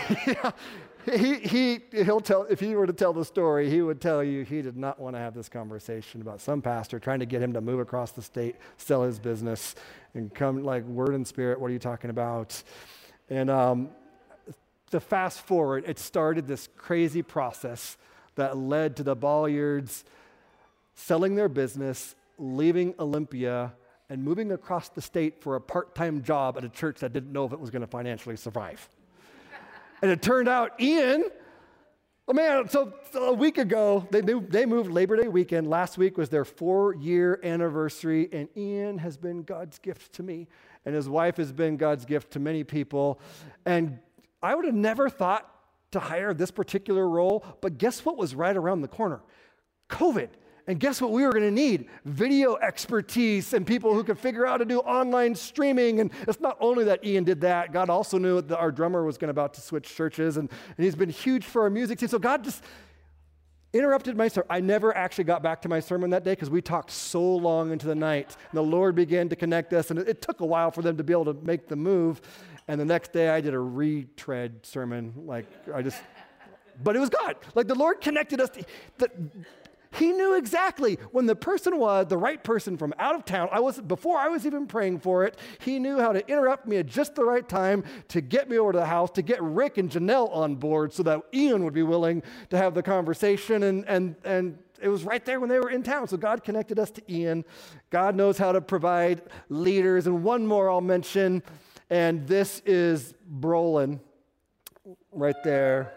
Speaker 1: He'll tell, if he were to tell the story, he would tell you he did not want to have this conversation about some pastor trying to get him to move across the state, sell his business, and come like word and spirit, what are you talking about? And to fast forward, it started this crazy process that led to the Bolliards selling their business, leaving Olympia, and moving across the state for a part-time job at a church that didn't know if it was going to financially survive. And it turned out Ian, so a week ago, they moved Labor Day weekend. Last week was their 4-year anniversary, and Ian has been God's gift to me, and his wife has been God's gift to many people. And I would have never thought to hire this particular role, but guess what was right around the corner? COVID. And guess what we were going to need? Video expertise and people who could figure out how to do online streaming. And it's not only that Ian did that, God also knew that our drummer was about to switch churches, and he's been huge for our music team. So God just interrupted my sermon. I never actually got back to my sermon that day because we talked so long into the night. And the Lord began to connect us, and it took a while for them to be able to make the move. And the next day I did a retread sermon. But it was God. Like the Lord connected us. He knew exactly when the person was the right person from out of town. Before I was even praying for it, he knew how to interrupt me at just the right time to get me over to the house, to get Rick and Janelle on board so that Ian would be willing to have the conversation. And it was right there when they were in town. So God connected us to Ian. God knows how to provide leaders. And one more I'll mention, and this is Brolin right there.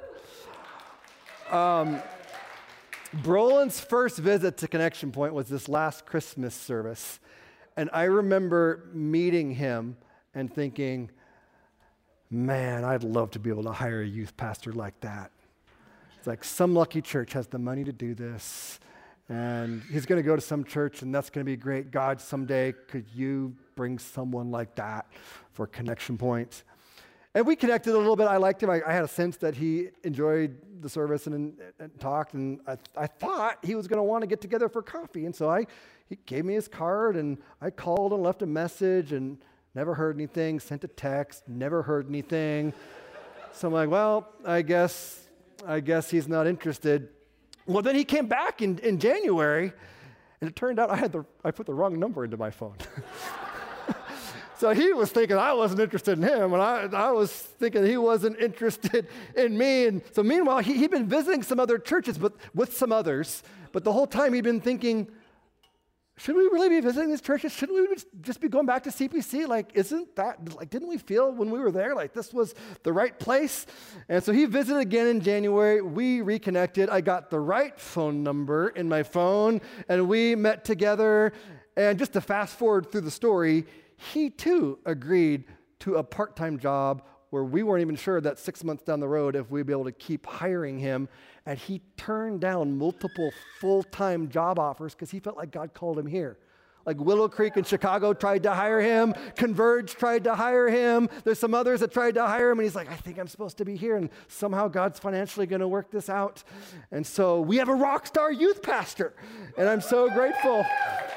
Speaker 1: Brolin's first visit to Connection Point was this last Christmas service. And I remember meeting him and thinking, man, I'd love to be able to hire a youth pastor like that. It's like some lucky church has the money to do this, and he's going to go to some church, and that's going to be great. God, someday, could you bring someone like that for Connection Point? And we connected a little bit. I liked him. I had a sense that he enjoyed the service and talked, and I thought he was going to want to get together for coffee. And so he gave me his card, and I called and left a message, and never heard anything, sent a text, never heard anything. So I'm like, well, I guess he's not interested. Well, then he came back in January, and it turned out I put the wrong number into my phone. So he was thinking I wasn't interested in him, and I was thinking he wasn't interested in me. And so meanwhile, he'd been visiting some other churches, but with some others. But the whole time he'd been thinking, should we really be visiting these churches? Shouldn't we just be going back to CPC? Like, didn't we feel when we were there like this was the right place? And so he visited again in January. We reconnected. I got the right phone number in my phone, and we met together. And just to fast forward through the story, he too agreed to a part-time job where we weren't even sure that 6 months down the road if we'd be able to keep hiring him. And he turned down multiple full-time job offers because he felt like God called him here. Like Willow Creek in Chicago tried to hire him. Converge tried to hire him. There's some others that tried to hire him. And he's like, I think I'm supposed to be here. And somehow God's financially going to work this out. And so we have a rock star youth pastor. And I'm so grateful.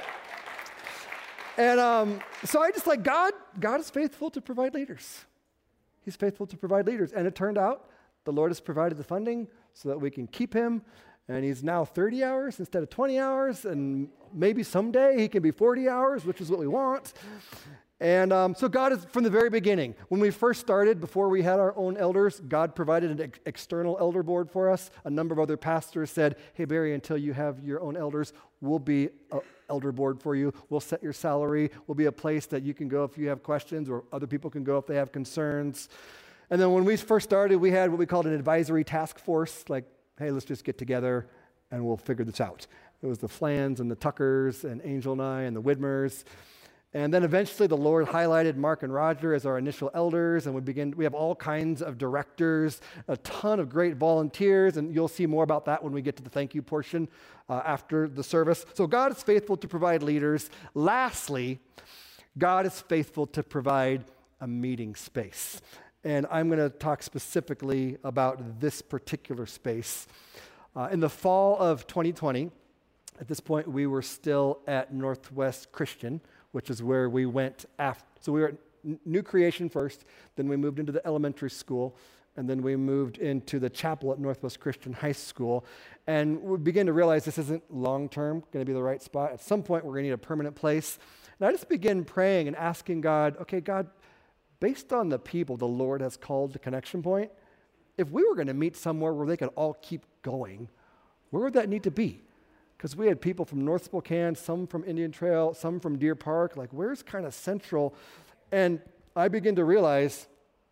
Speaker 1: And so I just like, God is faithful to provide leaders. He's faithful to provide leaders. And it turned out the Lord has provided the funding so that we can keep him. And he's now 30 hours instead of 20 hours. And maybe someday he can be 40 hours, which is what we want. And so God is, from the very beginning, when we first started, before we had our own elders, God provided an external elder board for us. A number of other pastors said, hey, Barry, until you have your own elders, we'll be an elder board for you. We'll set your salary. We'll be a place that you can go if you have questions, or other people can go if they have concerns. And then when we first started, we had what we called an advisory task force, like, hey, let's just get together and we'll figure this out. It was the Flans and the Tuckers and Angel and I and the Widmers. And then eventually the Lord highlighted Mark and Roger as our initial elders, and we have all kinds of directors, a ton of great volunteers, and you'll see more about that when we get to the thank you portion after the service. So God is faithful to provide leaders. Lastly, God is faithful to provide a meeting space. And I'm going to talk specifically about this particular space. In the fall of 2020, at this point we were still at Northwest Christian, which is where we went after. So we were at New Creation first, then we moved into the elementary school, and then we moved into the chapel at Northwest Christian High School. And we began to realize this isn't long-term going to be the right spot. At some point, we're going to need a permanent place. And I just began praying and asking God, okay, God, based on the people the Lord has called to Connection Point, if we were going to meet somewhere where they could all keep going, where would that need to be? Because we had people from North Spokane, some from Indian Trail, some from Deer Park, like where's kind of central? And I began to realize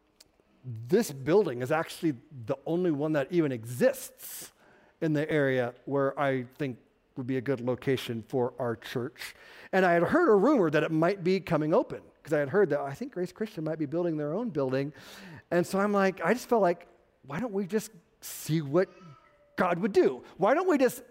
Speaker 1: this building is actually the only one that even exists in the area where I think would be a good location for our church. And I had heard a rumor that it might be coming open, because I had heard that I think Grace Christian might be building their own building. And so I'm like, I just felt like, why don't we just see what God would do? Why don't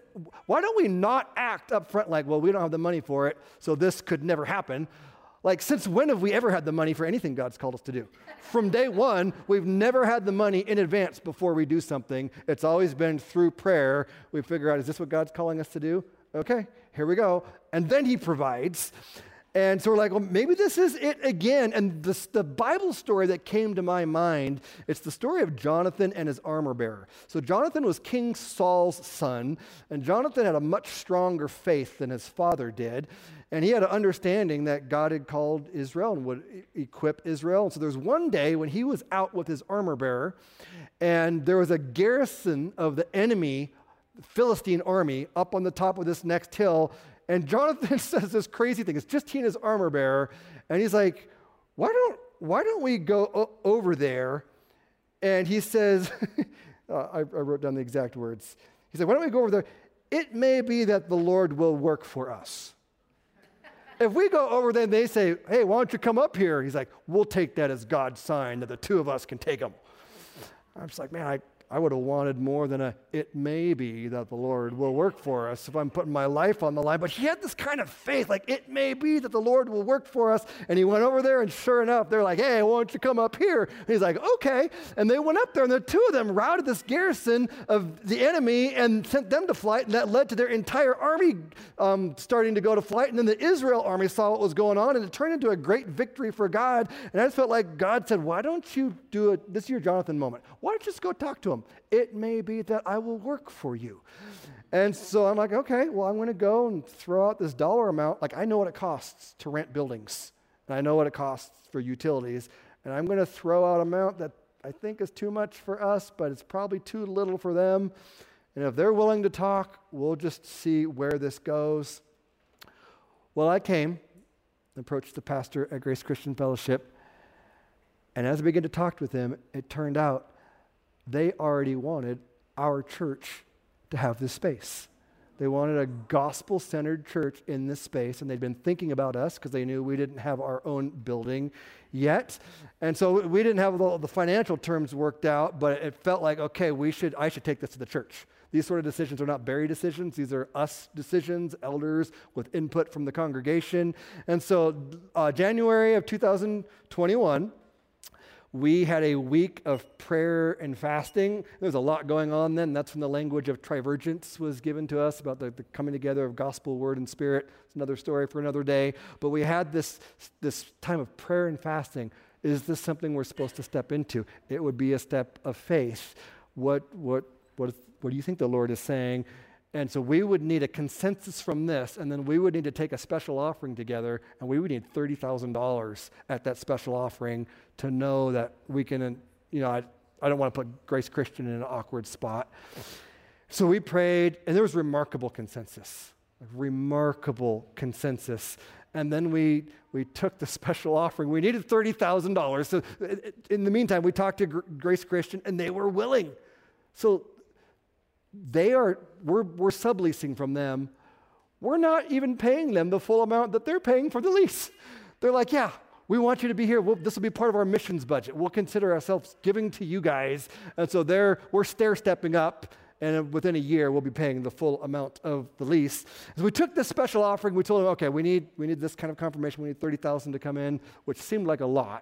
Speaker 1: we not act up front like, well, we don't have the money for it, so this could never happen? Like, since when have we ever had the money for anything God's called us to do? From day one, we've never had the money in advance before we do something. It's always been through prayer. We figure out, is this what God's calling us to do? Okay, here we go. And then he provides. And so we're like, well, maybe this is it again. And the Bible story that came to my mind, it's the story of Jonathan and his armor bearer. So Jonathan was King Saul's son, and Jonathan had a much stronger faith than his father did. And he had an understanding that God had called Israel and would equip Israel. And so there's one day when he was out with his armor bearer, and there was a garrison of the enemy Philistine army up on the top of this next hill. And Jonathan says this crazy thing. It's just he and his armor bearer. And he's like, why don't we go over there? And he says, I wrote down the exact words. He said, why don't we go over there? It may be that the Lord will work for us. If we go over there and they say, hey, why don't you come up here? He's like, we'll take that as God's sign that the two of us can take them. I'm just like, man, I would have wanted more than it may be that the Lord will work for us if I'm putting my life on the line. But he had this kind of faith, like it may be that the Lord will work for us. And he went over there, and sure enough, they're like, hey, why don't you come up here? And he's like, okay. And they went up there, and the two of them routed this garrison of the enemy and sent them to flight, and that led to their entire army starting to go to flight. And then the Israel army saw what was going on, and it turned into a great victory for God. And I just felt like God said, why don't you do it? This is your Jonathan moment. Why don't you just go talk to him? It may be that I will work for you. And so I'm like, okay, well, I'm going to go and throw out this dollar amount. Like, I know what it costs to rent buildings, and I know what it costs for utilities, and I'm going to throw out an amount that I think is too much for us, but it's probably too little for them. And if they're willing to talk, we'll just see where this goes. Well, I came, approached the pastor at Grace Christian Fellowship, and as I began to talk with him, it turned out they already wanted our church to have this space. They wanted a gospel-centered church in this space, and they'd been thinking about us because they knew we didn't have our own building yet. And so we didn't have the financial terms worked out, but it felt like, okay, I should take this to the church. These sort of decisions are not Barry decisions. These are us decisions, elders with input from the congregation. And so January of 2021, we had a week of prayer and fasting. There was a lot going on then. That's when the language of trivergence was given to us about the coming together of gospel, word, and spirit. It's another story for another day. But we had this time of prayer and fasting. Is this something we're supposed to step into? It would be a step of faith. What do you think the Lord is saying? And so we would need a consensus from this, and then we would need to take a special offering together, and we would need $30,000 at that special offering to know that we can, I don't want to put Grace Christian in an awkward spot. So we prayed, and there was remarkable consensus. And then we took the special offering. We needed $30,000. So in the meantime, we talked to Grace Christian, and they were willing. So we're subleasing from them. We're not even paying them the full amount that they're paying for the lease. They're like, yeah, we want you to be here. This will be part of our missions budget. We'll consider ourselves giving to you guys. And so we're stair-stepping up, and within a year, we'll be paying the full amount of the lease. So we took this special offering. We told them, okay, we need this kind of confirmation. We need $30,000 to come in, which seemed like a lot.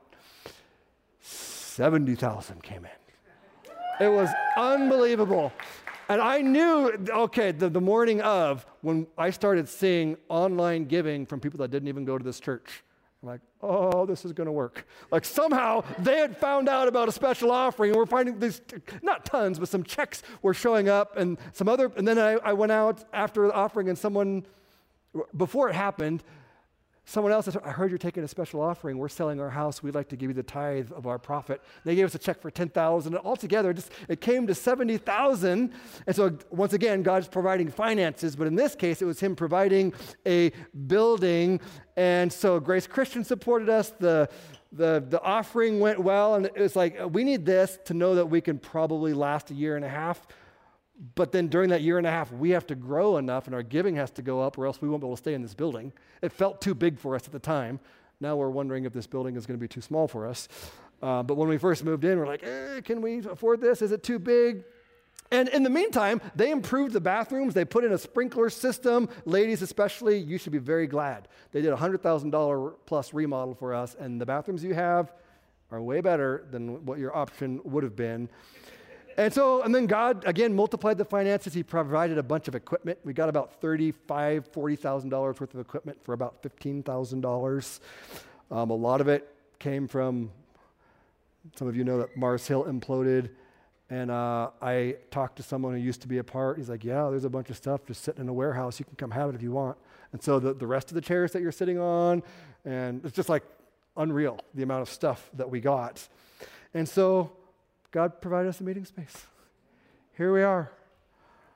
Speaker 1: $70,000 came in. It was unbelievable. And I knew, okay, the morning of, when I started seeing online giving from people that didn't even go to this church, I'm like, oh, this is going to work. Like somehow they had found out about a special offering, and we're finding these, not tons, but some checks were showing up, and then I went out after the offering, and before it happened, someone else said, I heard you're taking a special offering. We're selling our house. We'd like to give you the tithe of our profit. They gave us a check for $10,000. And altogether, it came to $70,000. And so once again, God's providing finances. But in this case, it was him providing a building. And so Grace Christian supported us. The offering went well. And it was like, we need this to know that we can probably last a year and a half. But then during that year and a half, we have to grow enough and our giving has to go up, or else we won't be able to stay in this building. It felt too big for us at the time. Now we're wondering if this building is going to be too small for us. But when we first moved in, we're like, can we afford this? Is it too big? And in the meantime, they improved the bathrooms. They put in a sprinkler system. Ladies especially, you should be very glad. They did a $100,000 plus remodel for us, and the bathrooms you have are way better than what your option would have been. And then God, again, multiplied the finances. He provided a bunch of equipment. We got about $35,000, $40,000 worth of equipment for about $15,000. A lot of it came from, some of you know that Mars Hill imploded. And I talked to someone who used to be a part. He's like, yeah, there's a bunch of stuff just sitting in a warehouse. You can come have it if you want. And so the rest of the chairs that you're sitting on, and it's just like unreal, the amount of stuff that we got. And so God provided us a meeting space. Here we are.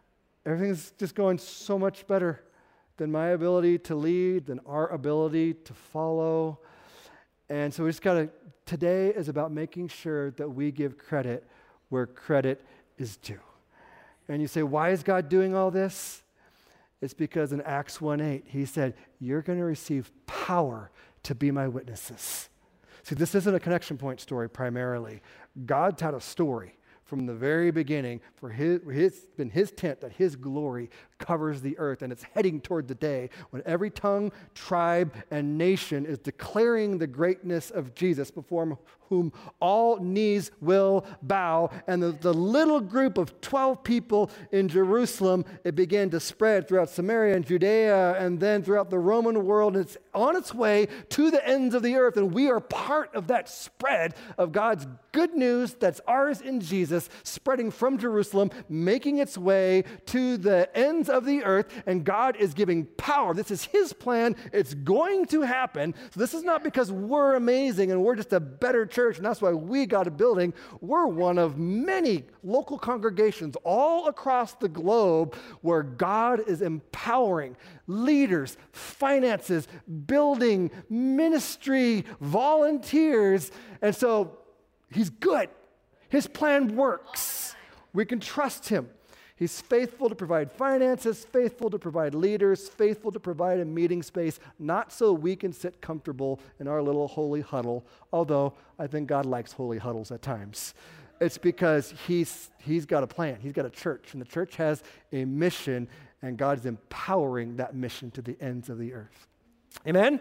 Speaker 1: everything's just going so much better than my ability to lead, than our ability to follow. And so we just got to, today is about making sure that we give credit where credit is due. And you say, why is God doing all this? It's because in Acts 1:8, he said, you're going to receive power to be my witnesses. See, this isn't a connection point story primarily. God's had a story from the very beginning for been his tent that his glory covers the earth, and it's heading toward the day when every tongue, tribe, and nation is declaring the greatness of Jesus, before whom all knees will bow. And the little group of 12 people in Jerusalem, it began to spread throughout Samaria and Judea and then throughout the Roman world. And it's on its way to the ends of the earth. And we are part of that spread of God's good news that's ours in Jesus, spreading from Jerusalem, making its way to the ends of the earth. And God is giving power. This is his plan. It's going to happen. So this is not because we're amazing and we're just a better church, and that's why we got a building. We're one of many local congregations all across the globe where God is empowering leaders, finances, building, ministry, volunteers. And so he's good. His plan works. We can trust him. He's faithful to provide finances, faithful to provide leaders, faithful to provide a meeting space, not so we can sit comfortable in our little holy huddle, although I think God likes holy huddles at times. It's because he's got a plan. He's got a church, and the church has a mission, and God is empowering that mission to the ends of the earth. Amen?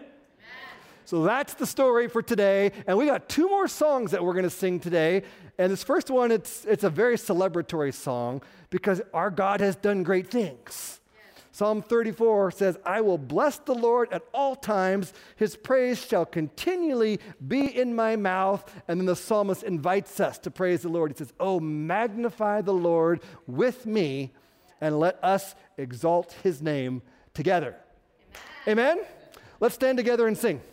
Speaker 1: So that's the story for today. And we got 2 more songs that we're going to sing today. And this first one, it's a very celebratory song because our God has done great things. Yes. Psalm 34 says, I will bless the Lord at all times. His praise shall continually be in my mouth. And then the psalmist invites us to praise the Lord. He says, oh, magnify the Lord with me and let us exalt his name together. Amen? Let's stand together and sing.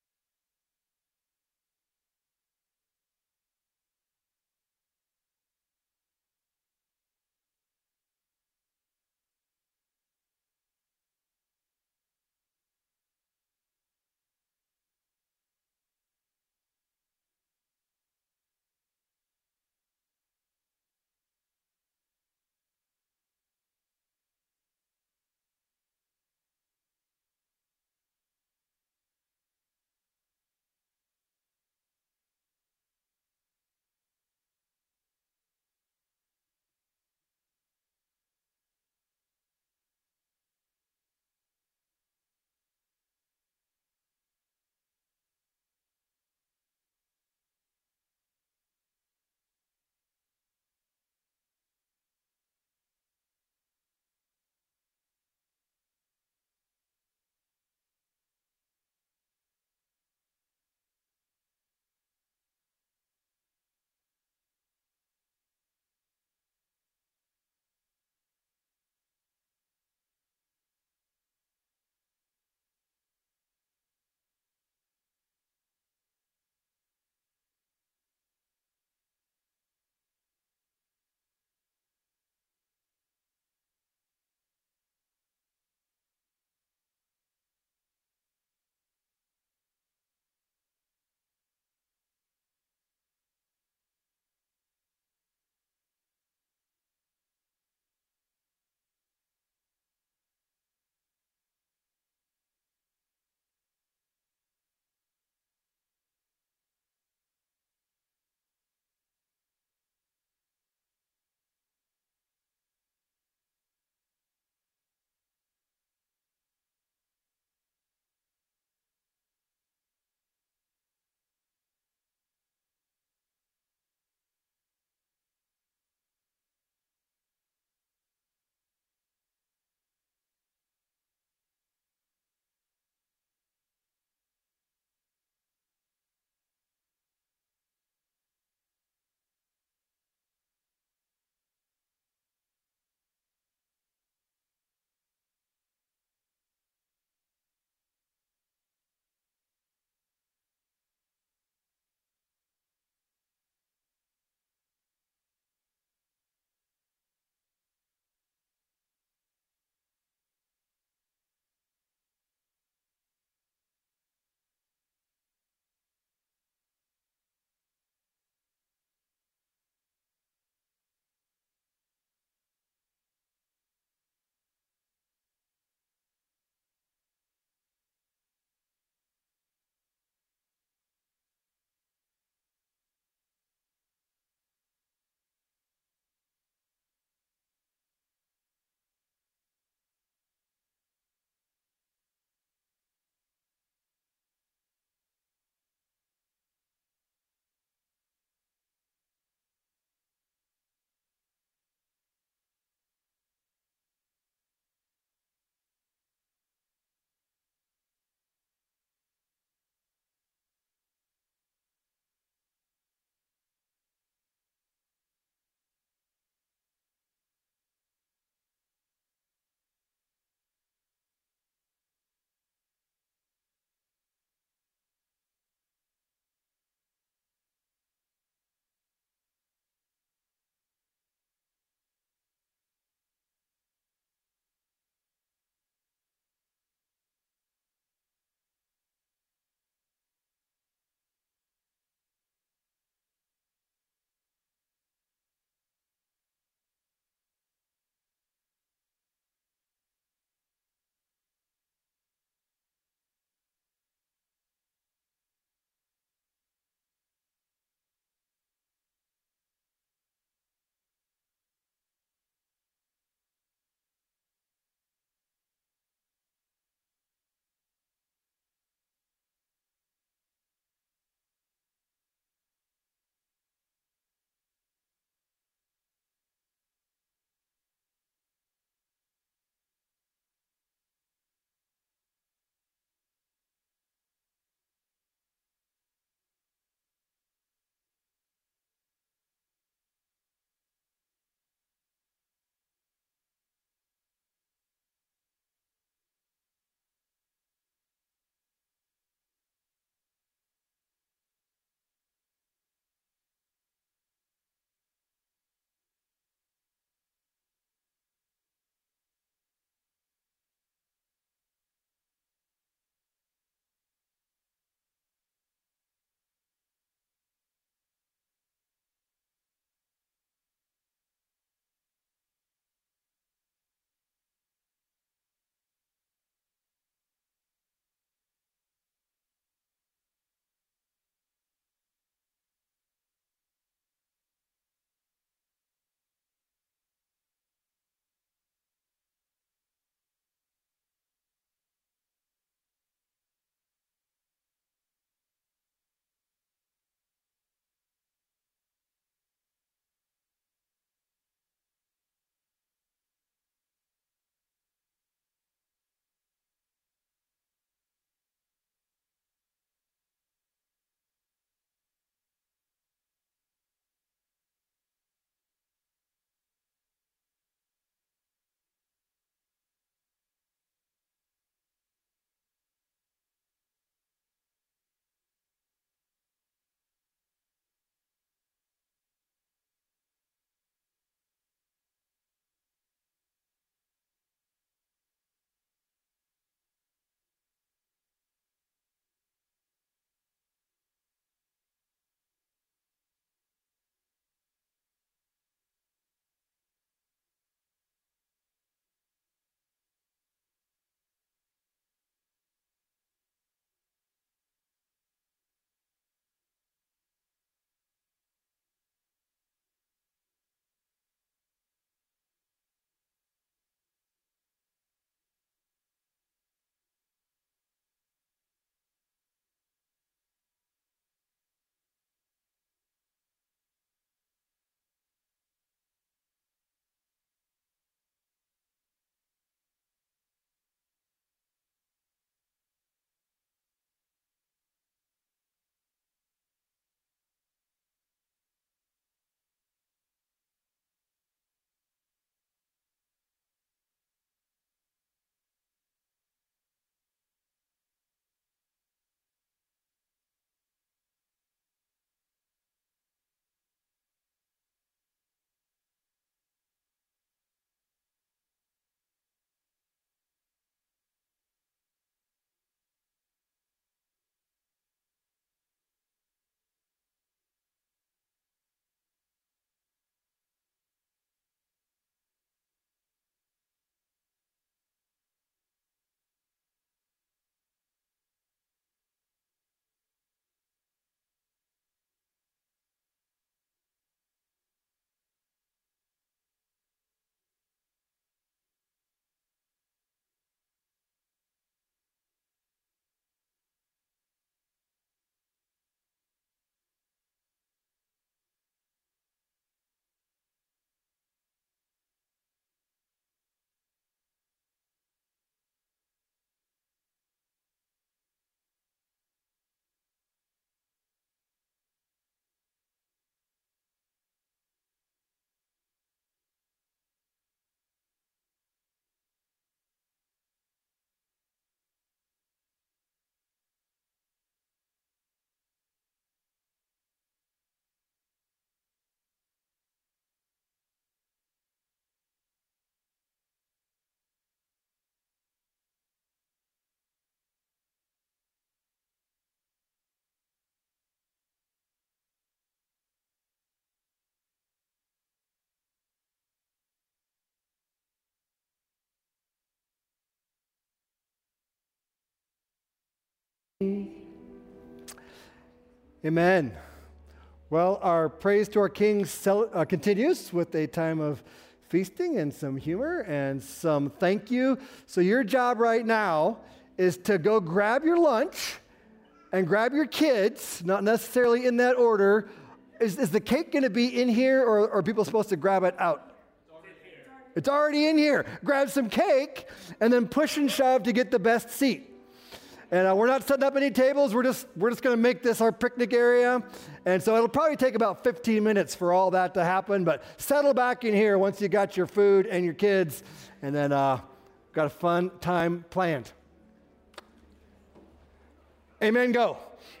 Speaker 1: Amen. Well, our praise to our King continues with a time of feasting and some humor and some thank you. So your job right now is to go grab your lunch and grab your kids, not necessarily in that order. Is the cake going to be in here, or are people supposed to grab it out? It's already in here. Grab some cake and then push and shove to get the best seat. And we're not setting up any tables. We're just going to make this our picnic area. And so it'll probably take about 15 minutes for all that to happen. But settle back in here once you got your food and your kids, and then got a fun time planned. Amen. Go.